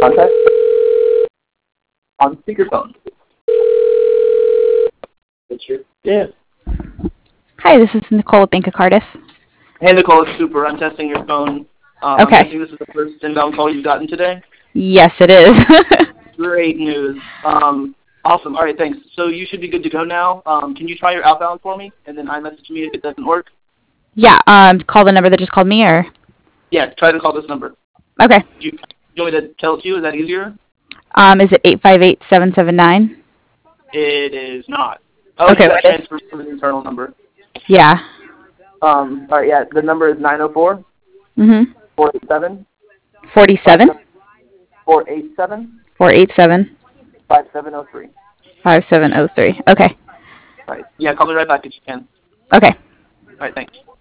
contact on speakerphone. Yeah. Hi, this is Nicole with Bank of Cardiff. Hey, Nicole, it's Super. I'm testing your phone. Okay. I'm guessing this is the first inbound call you've gotten today? Yes, it is. Great news. Awesome. All right, thanks. So you should be good to go now. Can you try your outbound for me, and then iMessage me if it doesn't work? Yeah, call the number that just called me, or? Yeah, try to call this number. Okay. Do you want me to tell it to you? Is that easier? Is it 858-779? It is not. Oh, Okay, you got what is? transferred from an internal number. Yeah. All right, yeah, the number is 904 Mm-hmm. 487 47? 487 487 5703. 5703. Okay. All right. Yeah, call me right back if you can. Okay. All right, thanks.